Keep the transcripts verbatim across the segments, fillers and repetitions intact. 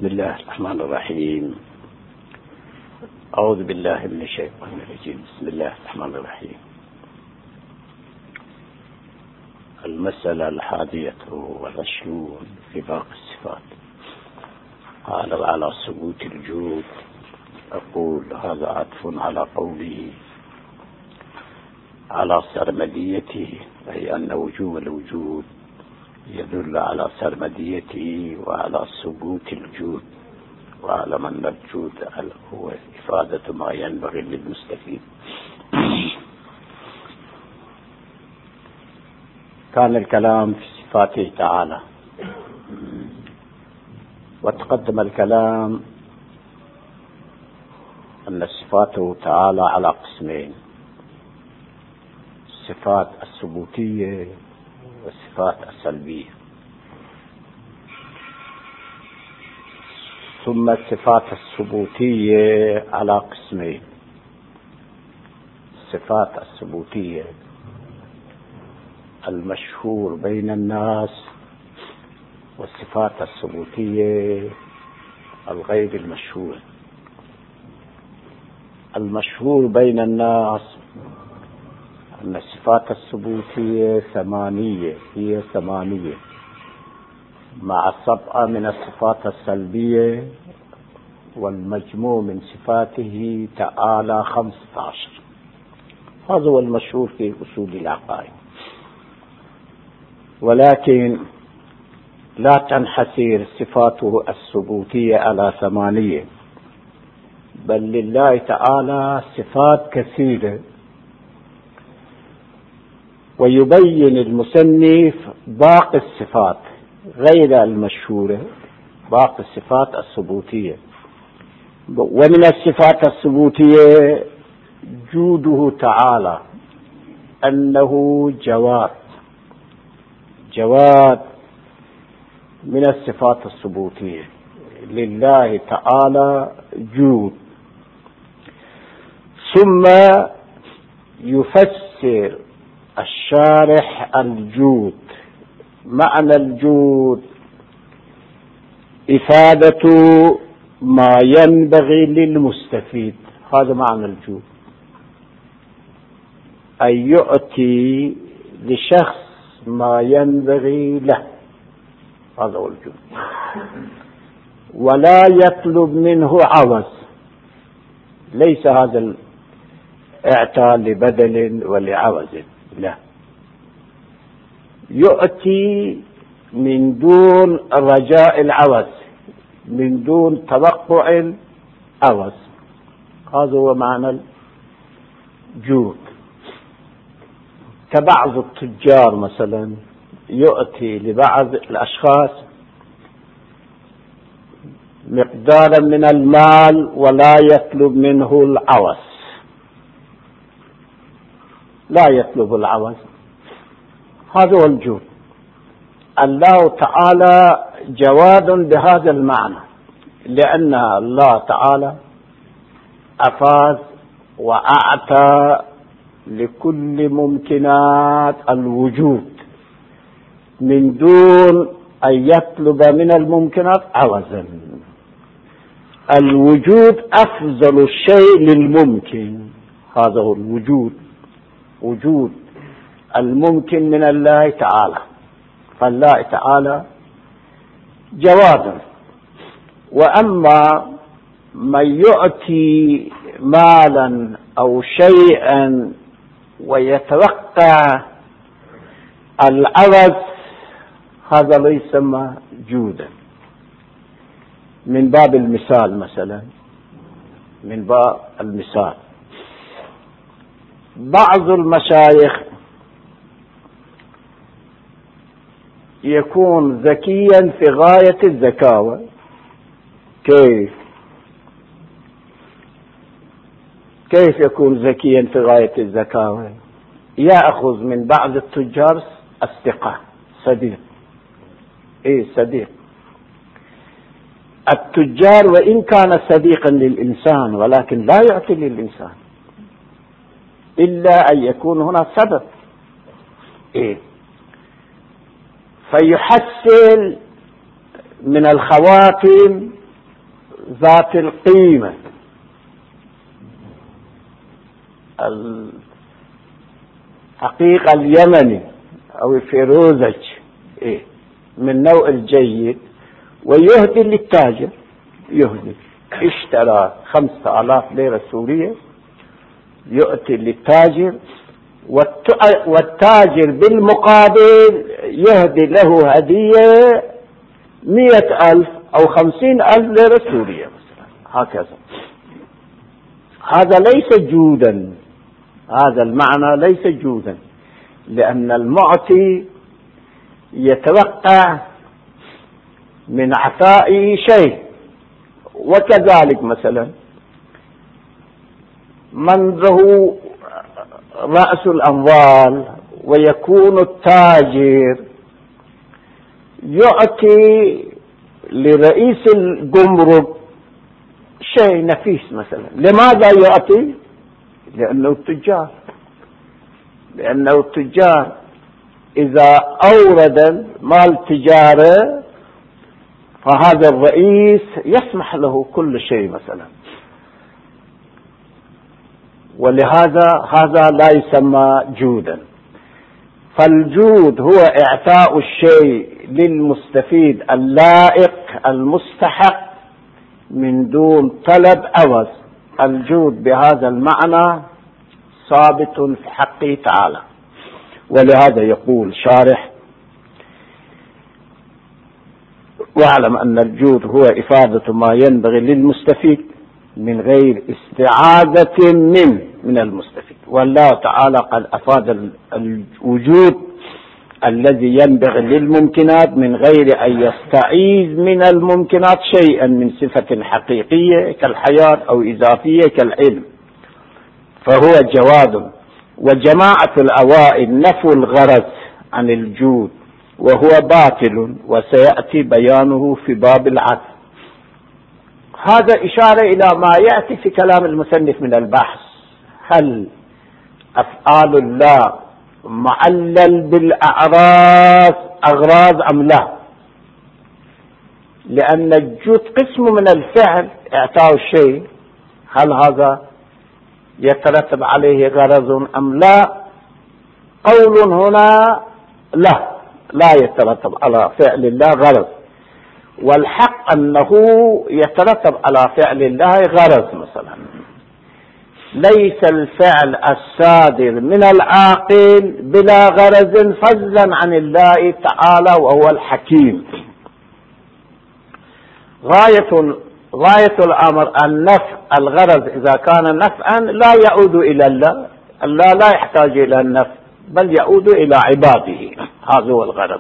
بسم الله الرحمن الرحيم. أعوذ بالله من الشيطان الرجيم. بسم الله الرحمن الرحيم. المسألة الحادية والعشرون في باقي الصفات. قال على ثبوت الوجود. أقول هذا عطف على قوله على سرمديته، أي أن وجوب الوجود يدل على سرمديته وعلى ثبوت الوجود، وعلى أن الوجود هو إفادة ما ينبغي للمستفيد. كان الكلام في صفاته تعالى، وتقدم الكلام أن صفاته تعالى على قسمين: الصفات الثبوتية والصفات السلبية. ثم الصفات الثبوتية على قسمين: الصفات الثبوتية المشهور بين الناس، والصفات الثبوتية الغير المشهورة. المشهور بين الناس أن الصفات الثبوتية ثمانية، هي ثمانية مع سبعة من الصفات السلبية، والمجموع من صفاته تعالى خمسة عشر. هذا هو المشهور في أصول العقائد. ولكن لا تنحصر صفاته الثبوتية على ثمانية، بل لله تعالى صفات كثيرة. ويبين المصنف باقي الصفات غير المشهورة، باقي الصفات الثبوتية. ومن الصفات الثبوتية جوده تعالى، أنه جواد. جواد من الصفات الثبوتية، لله تعالى جود. ثم يفسر الشارح الجود. معنى الجود إفادة ما ينبغي للمستفيد، هذا معنى الجود، أن يؤتي لشخص ما ينبغي له، هذا هو الجود. ولا يطلب منه عوض، ليس هذا الاعطاء لبدل ولعوض، لا، يؤتي من دون رجاء العوض، من دون توقع العوض، هذا هو معنى الجود. كبعض التجار مثلا يؤتي لبعض الأشخاص مقدارا من المال ولا يطلب منه العوض، لا يطلب العوض، هذا هو الجود. الله تعالى جواد بهذا المعنى، لأن الله تعالى أفاز وأعطى لكل ممكنات الوجود من دون أن يطلب من الممكنات عوضا. الوجود أفضل الشيء للممكن، هذا هو الوجود، وجود الممكن من الله تعالى. فالله تعالى جواد. وأما من يؤتي مالا أو شيئا ويتوقع العوض، هذا لا يسمى جودا. من باب المثال مثلا، من باب المثال بعض المشايخ يكون ذكيا في غاية الذكاوة. كيف كيف يكون ذكيا في غاية الذكاوة؟ يأخذ من بعض التجار الثقة، صديق، ايه صديق. التجار وإن كان صديقا للإنسان، ولكن لا يعطي للإنسان إلا أن يكون هنا سبب، إيه؟ فيحسن من الخواتم ذات القيمة الحقيقة اليمني أو الفيروزج إيه من نوع الجيد، ويهدي للتاجر، يهدي اشترى خمسة آلاف ليرة سورية يؤتي للتاجر، والتاجر بالمقابل يهدي له هدية مئة ألف أو خمسين ألف ليرة سورية مثلا، هكذا. هذا ليس جودا، هذا المعنى ليس جودا، لأن المعطي يتوقع من عطائه شيء. وكذلك مثلا من له رأس الأموال ويكون التاجر يعطي لرئيس الجمرك شيء نفيس مثلا، لماذا يعطي؟ لأنه التجار، لأنه التجار إذا أورد مال تجارة فهذا الرئيس يسمح له كل شيء مثلا، ولهذا هذا لا يسمى جودا. فالجود هو إعطاء الشيء للمستفيد اللائق المستحق من دون طلب عوض. الجود بهذا المعنى ثابت في حقه تعالى، ولهذا يقول شارح: واعلم أن الجود هو إفادة ما ينبغي للمستفيد من غير استعاذة من من المستفيد. والله تعالى قد أفاد الوجود الذي ينبغي للممكنات من غير أن يستعيذ من الممكنات شيئا من صفة حقيقية كالحياة أو إضافية كالعلم، فهو جواد. وجماعة الأوائل نفوا الغرض عن الجود وهو باطل، وسيأتي بيانه في باب العدل. هذا إشارة إلى ما يأتي في كلام المصنف من البحث: هل أفعال الله معلل بالأعراض أغراض أم لا؟ لأن الجود قسم من الفعل، إعطاء الشيء، هل هذا يترتب عليه غرض أم لا؟ قول هنا لا، لا يترتب على فعل الله غرض، والحق أنه يترتب على فعل الله غرض. مثلا ليس الفعل الصادر من العاقل بلا غرض فضلا عن الله تعالى وهو الحكيم. غاية غاية الأمر النفع، الغرض إذا كان نفعا لا يعود إلى الله، الله لا يحتاج إلى النفع بل يعود إلى عباده، هذا هو الغرض.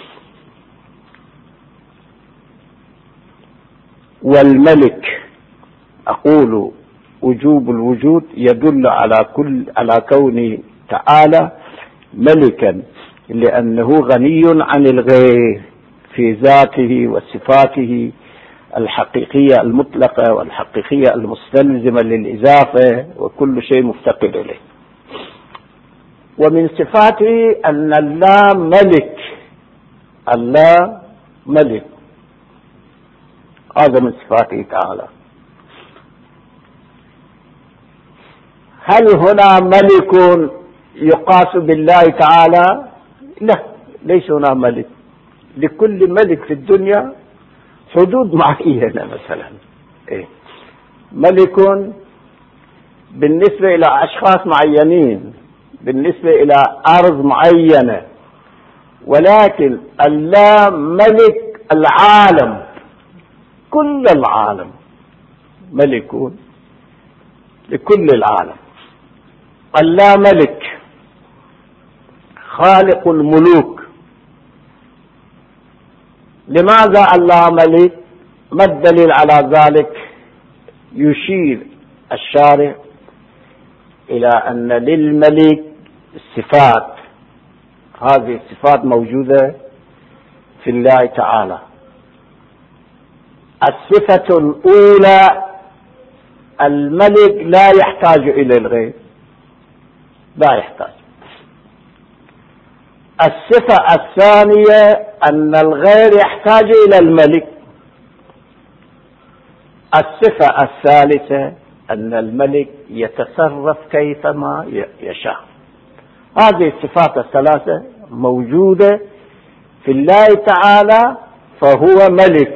والملك، أقول وجوب الوجود يدل على كل على كونه تعالى ملكا، لأنه غني عن الغير في ذاته وصفاته الحقيقية المطلقة والحقيقية المستلزمة للإضافة، وكل شيء مفتقر إليه. ومن صفاته أن الله ملك، الله ملك، هذا من صفاته تعالى. هل هنا ملك يقاس بالله تعالى؟ لا، ليس هنا ملك. لكل ملك في الدنيا حدود معينة. مثلا إيه؟ ملك بالنسبة إلى أشخاص معينين، بالنسبة إلى أرض معينة، ولكن الله ملك العالم، كل العالم، ملك لكل العالم. الله ملك خالق الملوك. لماذا الله ملك؟ ما الدليل على ذلك؟ يشير الشارع إلى أن للملك صفات، هذه الصفات موجودة في الله تعالى. الصفة الأولى الملك لا يحتاج إلى الغير، لا يحتاج. الصفة الثانية أن الغير يحتاج إلى الملك. الصفة الثالثة أن الملك يتصرف كيفما يشاء. هذه الصفات الثلاثة موجودة في الله تعالى، فهو ملك.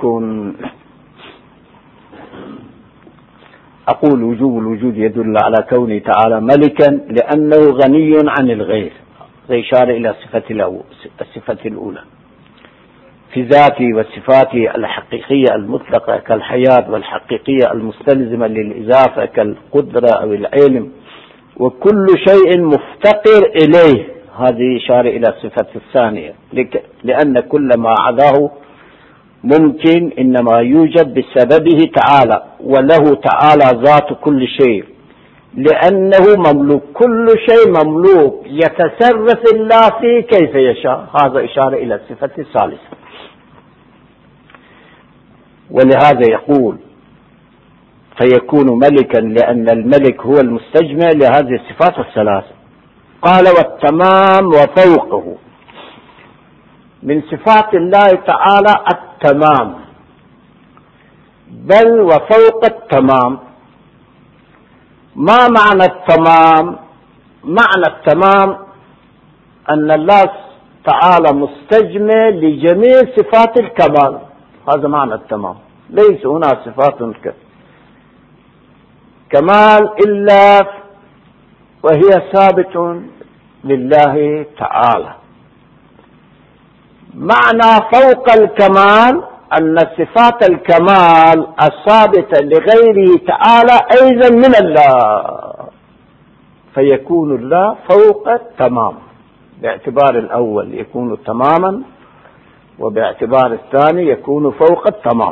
أقول وجوب الوجود يدل على كونه تعالى ملكا لأنه غني عن الغير، زي إشارة إلى الصفة الأولى في ذاته وصفاته الحقيقية المطلقة كالحياة، والحقيقية المستلزمة للإضافة كالقدرة أو العلم، وكل شيء مفتقر إليه. هذه إشارة إلى الصفة الثانية، لأن كل ما عداه ممكن إنما يوجد بسببه تعالى، وله تعالى ذات كل شيء لأنه مملوك. كل شيء مملوك يتصرف الله فيه كيف يشاء. هذا إشارة إلى الصفة الثالثة. ولهذا يقول فيكون ملكا لأن الملك هو المستجمع لهذه الصفات الثلاثة. قال والتمام وفوقه. من صفات الله تعالى التمام، بل وفوق التمام. ما معنى التمام؟ معنى التمام أن الله تعالى مستجمع لجميع صفات الكمال. هذا معنى التمام. ليس هنا صفات كمال إلا وهي ثابت لله تعالى. معنى فوق الكمال أن صفات الكمال الثابتة لغيره تعالى أيضا من الله، فيكون الله فوق التمام. باعتبار الأول يكون تماما، وباعتبار الثاني يكون فوق التمام.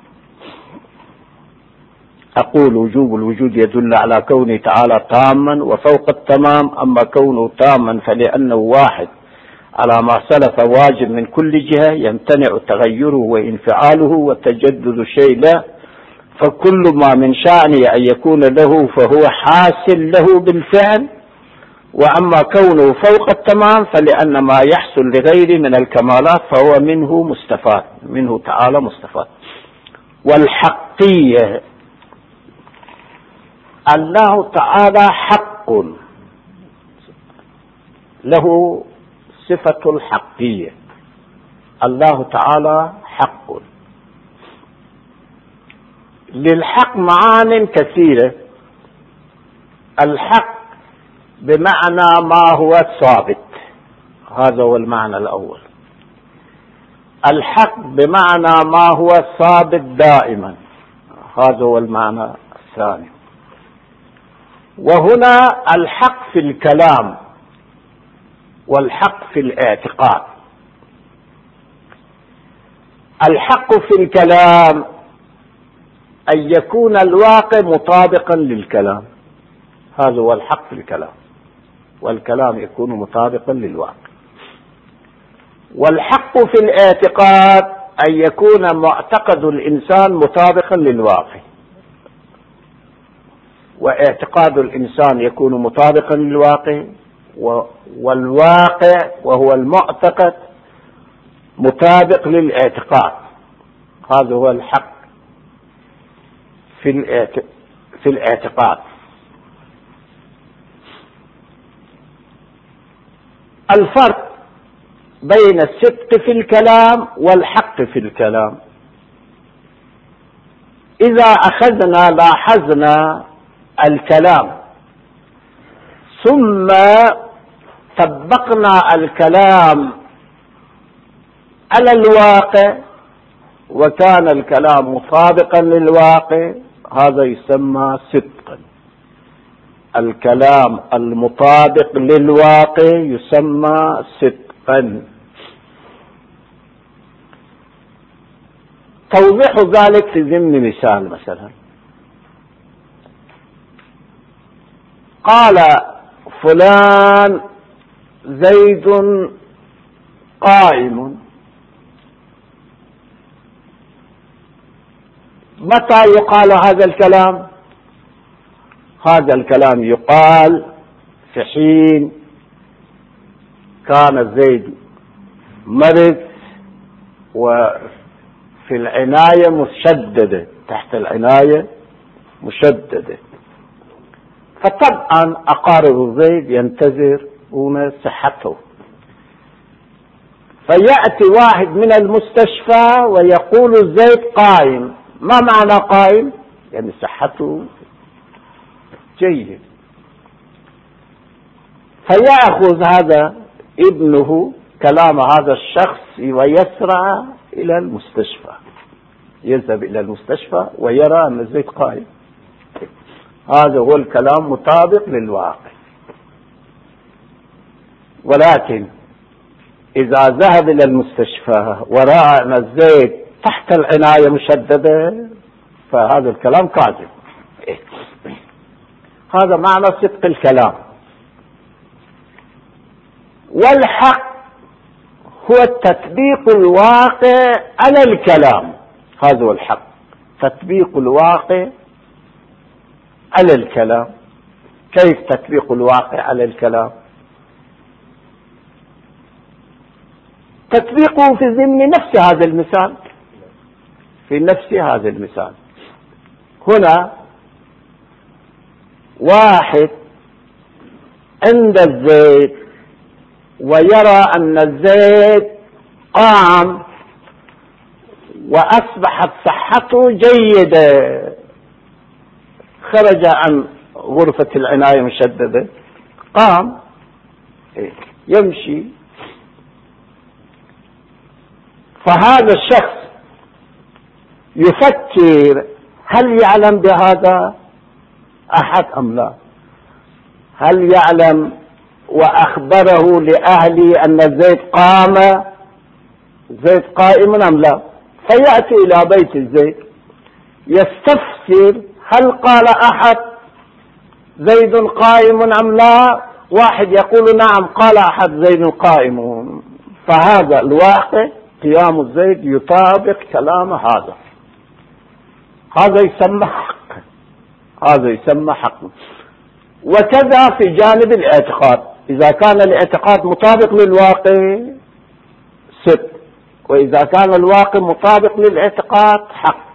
أقول وجوب الوجود يدل على كونه تعالى تاما وفوق التمام. أما كونه تاما فلأنه واحد على ما سلف واجب من كل جهة، يمتنع تغيره وانفعاله وتجدد الشيء له، فكل ما من شأنه أن يكون له فهو حاصل له بالفعل. وأما كونه فوق التمام فلأن ما يحصل لغيره من الكمالات فهو منه مستفاد، منه تعالى مستفاد. والحقية، الله تعالى حق، له صفة الحقية. الله تعالى حق. للحق معان كثيرة. الحق بمعنى ما هو ثابت، هذا هو المعنى الأول. الحق بمعنى ما هو ثابت دائما، هذا هو المعنى الثاني. وهنا الحق في الكلام والحق في الاعتقاد. الحق في الكلام أن يكون الواقع مطابقا للكلام، هذا هو الحق في الكلام، والكلام يكون مطابقا للواقع. والحق في الاعتقاد أن يكون معتقد الإنسان مطابقا للواقع، واعتقاد الإنسان يكون مطابقا للواقع، والواقع وهو المعتقد مطابق للاعتقاد. هذا هو الحق في في الاعتقاد. الفرق بين الصدق في الكلام والحق في الكلام، إذا أخذنا لاحظنا الكلام ثم طبقنا الكلام على الواقع وكان الكلام مطابقا للواقع، هذا يسمى صدقا. الكلام المطابق للواقع يسمى صدقا. توضيح ذلك في ضمن مثال. مثلا قال فلان زيد قائم. متى يقال هذا الكلام؟ هذا الكلام يقال في حين كان زيد مرض وفي العناية مشددة، تحت العناية مشددة. فطبعا أقارب زيد ينتظرون صحته، فيأتي واحد من المستشفى ويقول زيد قائم. ما معنى قائم؟ يعني صحته جيد. فيأخذ هذا ابنه كلام هذا الشخص ويسرع إلى المستشفى، يذهب إلى المستشفى ويرى أن زيد قائم. هذا هو الكلام مطابق للواقع. ولكن إذا ذهب إلى المستشفى ورأى أن زيد تحت العناية مشددة فهذا الكلام كاذب. هذا معنى صدق الكلام. والحق هو تطبيق الواقع على الكلام. هذا هو الحق، تطبيق الواقع على الكلام. كيف تطبيق الواقع على الكلام؟ تطبيقه في ضمن نفس هذا المثال، في نفس هذا المثال. هنا واحد عند الزيت ويرى أن الزيت قام وأصبحت صحته جيدة، خرج عن غرفة العناية المشددة، قام يمشي. فهذا الشخص يفكر هل يعلم بهذا أحد أم لا؟ هل يعلم وأخبره لأهلي أن زيد قام، زيد قائم أم لا؟ فيأتي إلى بيت الزيد يستفسر هل قال أحد زيد قائم أم لا؟ واحد يقول نعم قال أحد زيد قائم. فهذا الواقع قيام الزيد يطابق كلام هذا، هذا يسمى حق، هذا يسمى حق. وكذا في جانب الاعتقاد، إذا كان الاعتقاد مطابق للواقع صدق، وإذا كان الواقع مطابق للاعتقاد حق.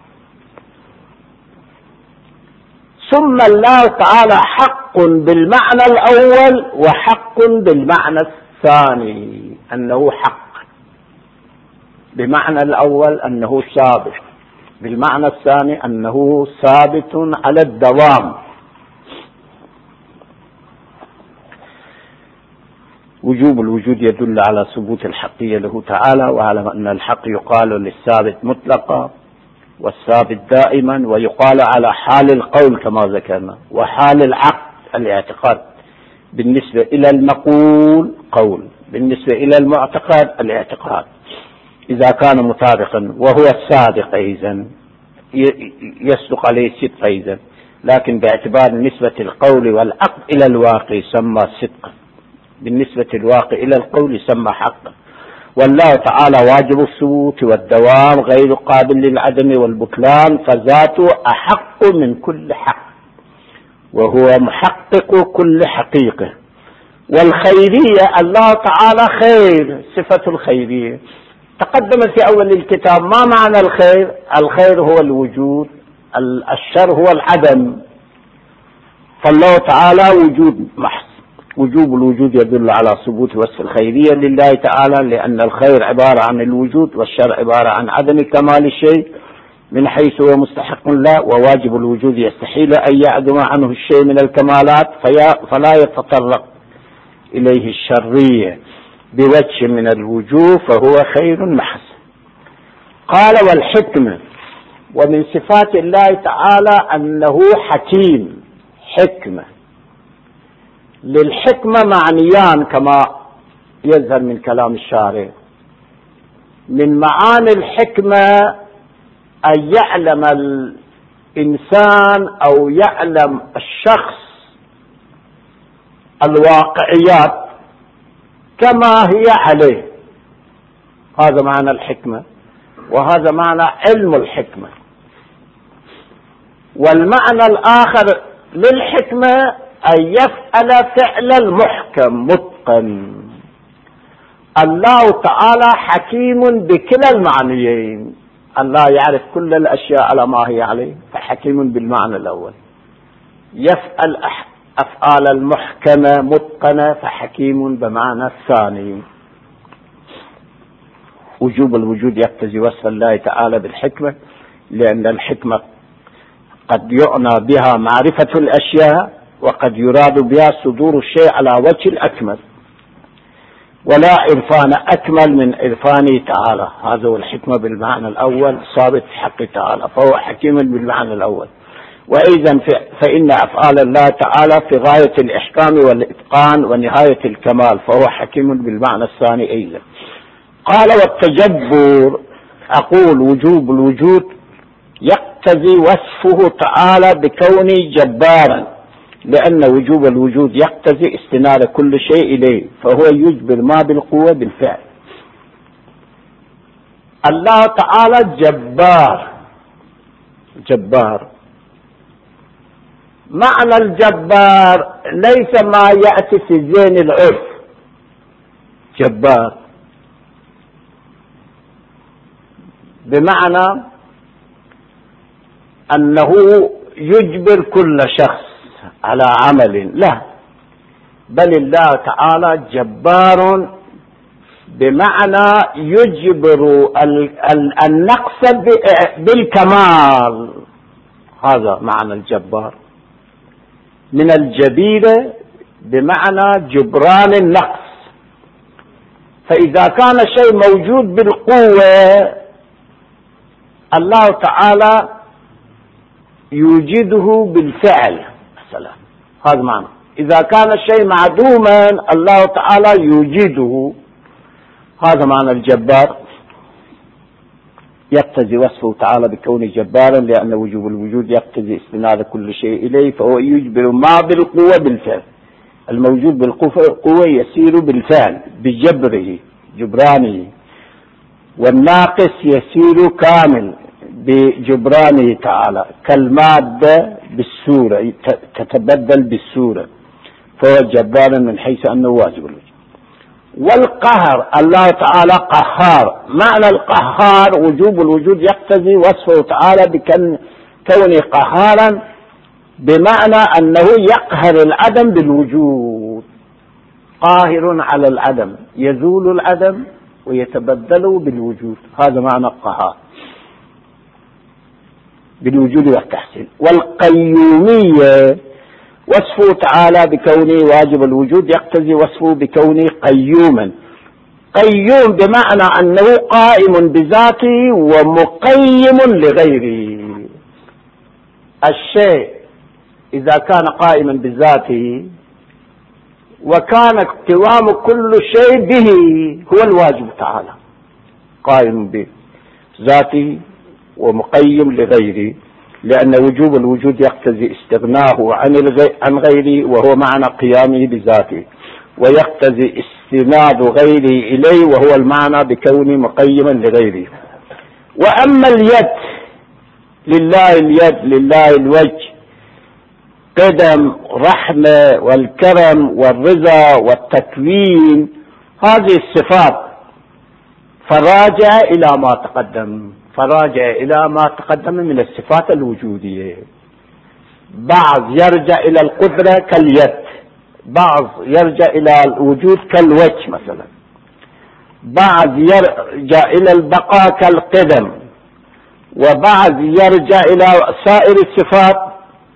ثم الله تعالى حق بالمعنى الأول وحق بالمعنى الثاني، أنه حق بمعنى الأول أنه ثابت، بالمعنى الثاني أنه ثابت على الدوام. وجوب الوجود يدل على ثبوت الحقية له تعالى، وعلى أن الحق يقال للثابت مطلقا والثابت دائما، ويقال على حال القول كما ذكرنا، وحال العقد الاعتقاد. بالنسبة إلى المقول قول، بالنسبة إلى المعتقد الاعتقاد إذا كان مطابقا وهو الصادق إذن يصدق عليه صدق إذن، لكن باعتبار نسبة القول والعقد إلى الواقع يسمى صدقا، بالنسبة الواقع إلى القول يسمى حقا. والله تعالى واجب الثبوت والدوام غير قابل للعدم والبطلان، فذاته أحق من كل حق وهو محقق كل حقيقة. والخيرية الله تعالى خير، صفة الخيرية تقدم في أول الكتاب. ما معنى الخير؟ الخير هو الوجود، الشر هو العدم. فالله تعالى وجود محض. وجوب الوجود يدل على ثبوت وصف الخيرية لله تعالى، لأن الخير عبارة عن الوجود والشر عبارة عن عدم كمال الشيء من حيث هو مستحق له، وواجب الوجود يستحيل أن يعدم عنه الشيء من الكمالات فلا يتطرق إليه الشرية بوجه من الوجوه، فهو خير محض. قال والحكمة، ومن صفات الله تعالى أنه حكيم. حكمة، للحكمة معنيان كما يظهر من كلام الشارع. من معاني الحكمة أن يعلم الإنسان أو يعلم الشخص الواقعيات كما هي عليه، هذا معنى الحكمة، وهذا معنى علم الحكمة. والمعنى الآخر للحكمة أن يفعل فعل المحكم متقن. الله تعالى حكيم بكلا المعنيين، الله يعرف كل الأشياء على ما هي عليه فحكيم بالمعنى الأول. يفعل أفعال المحكمة متقنة فحكيم بمعنى الثاني. وجوب الوجود يقتضي وصف الله تعالى بالحكمة، لأن الحكمة قد يعنى بها معرفة الأشياء وقد يراد بها صدور الشيء على وجه الأكمل، ولا عرفان أكمل من عرفانه تعالى. هذا هو الحكمة بالمعنى الأول ثابت في حق تعالى، فهو حكيم بالمعنى الأول. وإذا فإن أفعال الله تعالى في غاية الإحكام والإتقان ونهاية الكمال، فهو حكيم بالمعنى الثاني أيضا. قال والتجبر، أقول وجوب الوجود يقتضي وصفه تعالى بكونه جبارا، لأن وجوب الوجود يقتضي استناد كل شيء إليه، فهو يجبر ما بالقوة بالفعل. الله تعالى جبار. جبار معنى الجبار ليس ما يأتي في ذهن العرف. جبار بمعنى أنه يجبر كل شخص على عمل، لا، بل الله تعالى جبار بمعنى يجبر النقص بالكمال. هذا معنى الجبار. من الجبيرة بمعنى جبران النقص. فإذا كان شيء موجود بالقوة الله تعالى يوجده بالفعل مثلا، هذا معنى. إذا كان الشيء معدوما الله تعالى يوجده، هذا معنى الجبار. يقتضي وصفه تعالى بكونه جبارا، لأن وجوب الوجود يقتضي استناد كل شيء إليه، فهو يجبر ما بالقوة بالفعل. الموجود بالقوة يسير بالفعل بجبره جبرانه، والناقص يسير كامل بجبرانه تعالى، كالمادة بالسورة تتبدل بالسورة، فهو جبار من حيث أنه واجب الوجود. والقهر، الله تعالى قهار. معنى القهار وجوب الوجود يقتضي وصفه تعالى بكونه قهارا، بمعنى أنه يقهر العدم بالوجود. قاهر على العدم، يزول العدم ويتبدل بالوجود، هذا معنى القهار بالوجود والتحسين. والقيومية وصفه تعالى بكونه واجب الوجود يقتضي وصفه بكونه قيوما. قيوم بمعنى أنه قائم بذاته ومقيم لغيره. الشيء إذا كان قائما بذاته وكان قوام كل شيء به هو الواجب تعالى، قائم بذاته ومقيم لغيره، لأن وجوب الوجود يقتضي استغناه عن عن غيره، وهو معنى قيامه بذاته، ويقتضي استناد غيره إليه، وهو المعنى بكونه مقيما لغيره. وأما اليد، لله اليد، لله الوجه، قدم، رحمة والكرم والرضا والتكوين، هذه الصفات فراجع إلى ما تقدم، فراجع إلى ما تقدم من الصفات الوجودية. بعض يرجع إلى القدرة كاليد، بعض يرجع إلى الوجود كالوجه مثلا، بعض يرجع إلى البقاء كالقدم، وبعض يرجع إلى سائر الصفات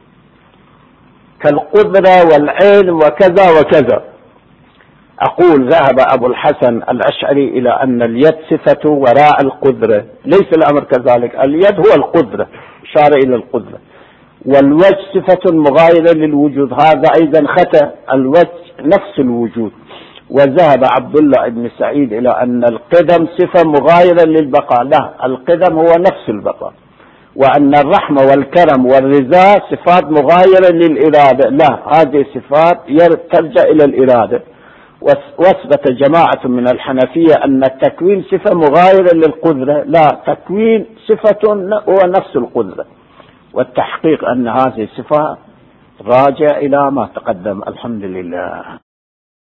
كالقدرة والعلم وكذا وكذا. أقول ذهب أبو الحسن الأشعري إلى أن اليد صفة وراء القدرة، ليس الأمر كذلك. اليد هو القدرة، إشارة إلى القدرة، والوجه صفة مغايرة للوجود، هذا أيضا خطأ. الوجه نفس الوجود. وذهب عبد الله بن سعيد إلى أن القدم صفة مغايرة للبقاء، لا، القدم هو نفس البقاء. وأن الرحمة والكرم والرضا صفات مغايرة للإرادة، لا، هذه صفات ترجع إلى الإرادة. وثبت جماعة من الحنفية أن التكوين صفة مغايرة للقدرة، لا، تكوين صفة هو نفس القدرة. والتحقيق أن هذه الصفة راجع إلى ما تقدم. الحمد لله.